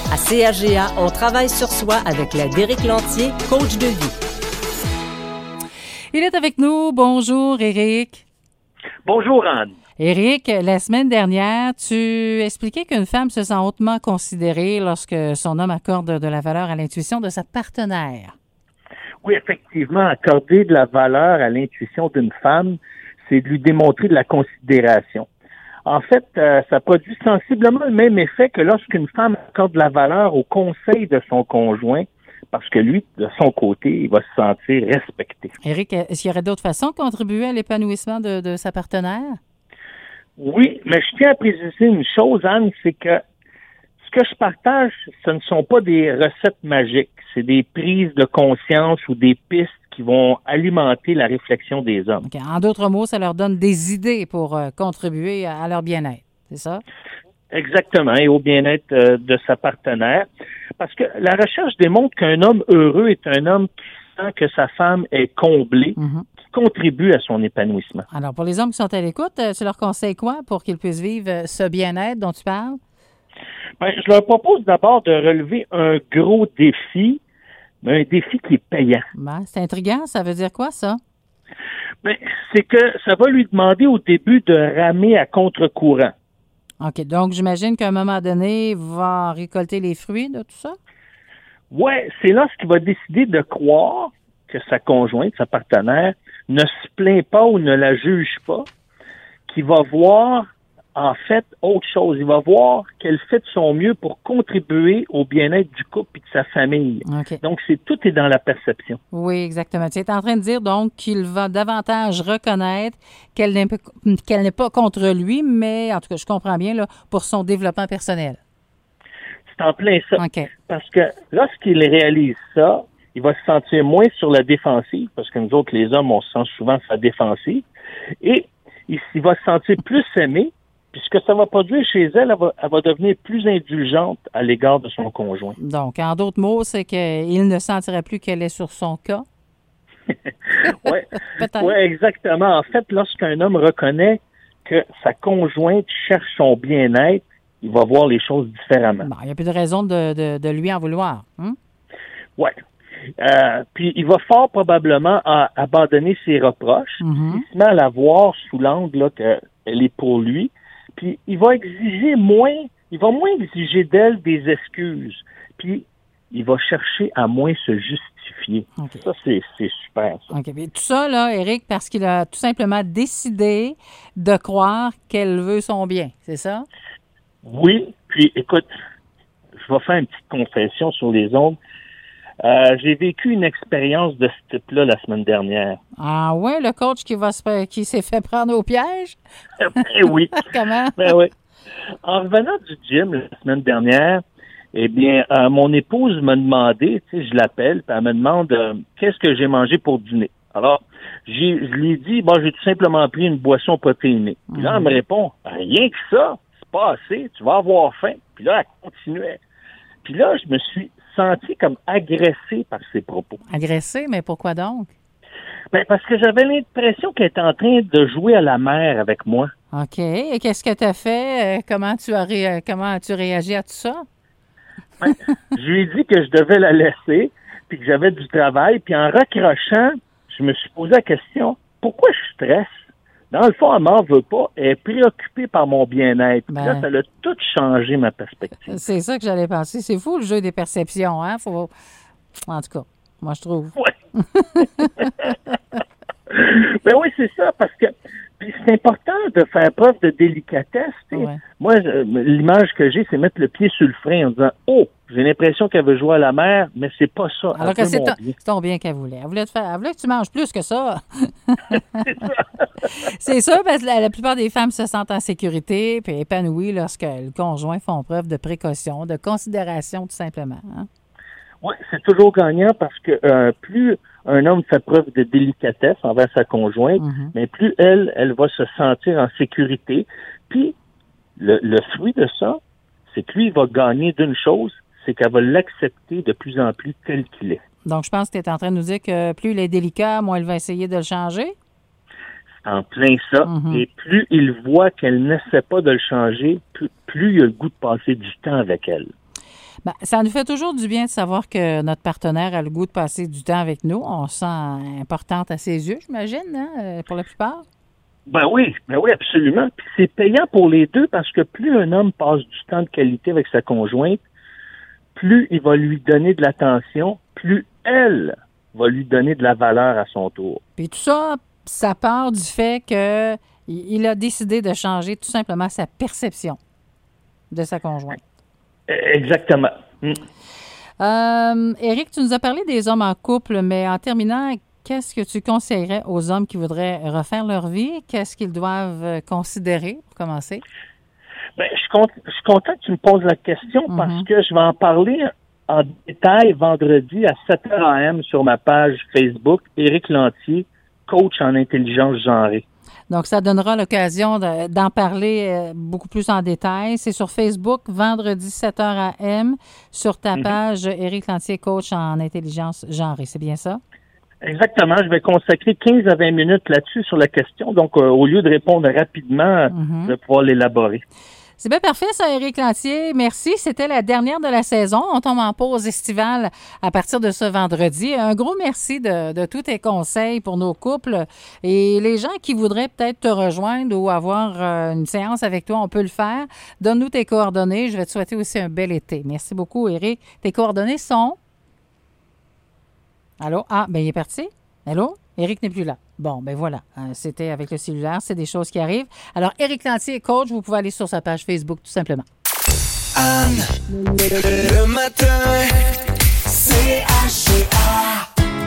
À CRGA, on travaille sur soi avec l'aide d'Éric Lantier, coach de vie. Il est avec nous. Bonjour, Éric. Bonjour, Anne. Éric, la semaine dernière, tu expliquais qu'une femme se sent hautement considérée lorsque son homme accorde de la valeur à l'intuition de sa partenaire. Oui, effectivement, accorder de la valeur à l'intuition d'une femme, c'est de lui démontrer de la considération. En fait, ça produit sensiblement le même effet que lorsqu'une femme accorde de la valeur au conseil de son conjoint, parce que lui, de son côté, il va se sentir respecté. Éric, est-ce qu'il y aurait d'autres façons de contribuer à l'épanouissement de sa partenaire? Oui, mais je tiens à préciser une chose, Anne, c'est que ce que je partage, ce ne sont pas des recettes magiques, c'est des prises de conscience ou des pistes qui vont alimenter la réflexion des hommes. Okay. En d'autres mots, ça leur donne des idées pour contribuer à leur bien-être, c'est ça? Exactement, et au bien-être de sa partenaire. Parce que la recherche démontre qu'un homme heureux est un homme qui sent que sa femme est comblée, qui contribue à son épanouissement. Alors, pour les hommes qui sont à l'écoute, tu leur conseilles quoi pour qu'ils puissent vivre ce bien-être dont tu parles? Ben, je leur propose d'abord de relever un gros défi, mais un défi qui est payant. Ben, c'est intriguant, ça veut dire quoi, ça? Ben, c'est que ça va lui demander au début de ramer à contre-courant. OK, donc j'imagine qu'à un moment donné, il va récolter les fruits de tout ça? Oui, c'est lorsqu'il va décider de croire que sa conjointe, sa partenaire, ne se plaint pas ou ne la juge pas, qu'il va voir en fait autre chose. Il va voir qu'elle fait de son mieux pour contribuer au bien-être du couple et de sa famille. Okay. Donc, tout est dans la perception. Oui, exactement. Tu es en train de dire donc qu'il va davantage reconnaître qu'elle n'est pas contre lui, mais en tout cas, je comprends bien, là, pour son développement personnel. C'est en plein ça. Okay. Parce que lorsqu'il réalise ça, il va se sentir moins sur la défensive, parce que nous autres, les hommes, on se sent souvent sur la défensive, et il va se sentir plus aimé. Puis ce que ça va produire chez elle, elle va devenir plus indulgente à l'égard de son conjoint. Donc, en d'autres mots, c'est qu'il ne sentirait plus qu'elle est sur son cas? Oui, ouais, exactement. En fait, lorsqu'un homme reconnaît que sa conjointe cherche son bien-être, il va voir les choses différemment. Bon, il n'y a plus de raison de lui en vouloir. Oui. Puis il va fort probablement abandonner ses reproches. Il se met à la voir sous l'angle qu'elle est pour lui. Puis il va moins exiger d'elle des excuses. Puis il va chercher à moins se justifier. Okay. Ça, c'est super, ça. OK. Puis tout ça, là, Éric, parce qu'il a tout simplement décidé de croire qu'elle veut son bien, c'est ça? Oui. Puis écoute, je vais faire une petite confession sur les ondes. J'ai vécu une expérience de ce type-là la semaine dernière. Ah ouais, le coach qui s'est fait prendre au piège? Ben oui. Comment? Ben oui. En revenant du gym la semaine dernière, eh bien, mon épouse m'a demandé, tu sais, je l'appelle, puis elle me demande qu'est-ce que j'ai mangé pour dîner. Alors, je lui ai dit, j'ai tout simplement pris une boisson protéinée. Puis là, elle me répond, rien que ça, c'est pas assez, tu vas avoir faim. Puis là, elle continuait. Puis là, je me suis senti comme agressé par ses propos. Agressé? Mais pourquoi donc? Ben, parce que j'avais l'impression qu'elle était en train de jouer à la mère avec moi. OK. Et qu'est-ce que tu as fait? Comment tu réagi à tout ça? Ben, je lui ai dit que je devais la laisser, puis que j'avais du travail. Puis en raccrochant, je me suis posé la question, pourquoi je stresse? Dans le fond, elle m'en veut pas. Elle est préoccupée par mon bien-être. Ben, là, ça a tout changé ma perspective. C'est ça que j'allais penser. C'est fou, le jeu des perceptions, hein? En tout cas, moi, je trouve. Oui. Ben oui, c'est ça, parce que puis c'est important de faire preuve de délicatesse. Ouais. Moi, l'image que j'ai, c'est mettre le pied sur le frein en disant « Oh, j'ai l'impression qu'elle veut jouer à la mer, mais c'est pas ça. » Alors que c'est ton bien qu'elle voulait. Elle voulait que tu manges plus que ça. C'est ça. C'est ça, parce que la plupart des femmes se sentent en sécurité et épanouies lorsque le conjoint font preuve de précaution, de considération, tout simplement. Hein? Oui, c'est toujours gagnant parce que plus un homme fait preuve de délicatesse envers sa conjointe, mais plus elle va se sentir en sécurité. Puis, le fruit de ça, c'est que lui, il va gagner d'une chose, c'est qu'elle va l'accepter de plus en plus tel qu'il est. Donc, je pense que tu es en train de nous dire que plus il est délicat, moins il va essayer de le changer? C'est en plein ça. Et plus il voit qu'elle n'essaie pas de le changer, plus il a le goût de passer du temps avec elle. Ben, ça nous fait toujours du bien de savoir que notre partenaire a le goût de passer du temps avec nous. On se sent importante à ses yeux, j'imagine, hein, pour la plupart. Ben oui, absolument. Puis c'est payant pour les deux parce que plus un homme passe du temps de qualité avec sa conjointe, plus il va lui donner de l'attention, plus elle va lui donner de la valeur à son tour. Puis tout ça, ça part du fait qu'il a décidé de changer tout simplement sa perception de sa conjointe. Exactement. Éric, tu nous as parlé des hommes en couple, mais en terminant, qu'est-ce que tu conseillerais aux hommes qui voudraient refaire leur vie? Qu'est-ce qu'ils doivent considérer pour commencer? Ben, je suis content que tu me poses la question parce que je vais en parler en détail vendredi à 7h AM sur ma page Facebook, Éric Lantier, coach en intelligence genrée. Donc, ça donnera l'occasion d'en parler beaucoup plus en détail. C'est sur Facebook, vendredi 7h AM, sur ta page Éric Lantier, coach en intelligence genrée. C'est bien ça? Exactement. Je vais consacrer 15 à 20 minutes là-dessus sur la question. Donc, au lieu de répondre rapidement, je vais pouvoir l'élaborer. C'est bien parfait, ça, Éric Lantier. Merci. C'était la dernière de la saison. On tombe en pause estivale à partir de ce vendredi. Un gros merci de tous tes conseils pour nos couples. Et les gens qui voudraient peut-être te rejoindre ou avoir une séance avec toi, on peut le faire. Donne-nous tes coordonnées. Je vais te souhaiter aussi un bel été. Merci beaucoup, Éric. Tes coordonnées sont... Allô? Ah, bien, il est parti. Allô? Éric n'est plus là. Bon, ben voilà. C'était avec le cellulaire. C'est des choses qui arrivent. Alors, Éric Lantier est coach. Vous pouvez aller sur sa page Facebook, tout simplement. Anne, le matin, CHA.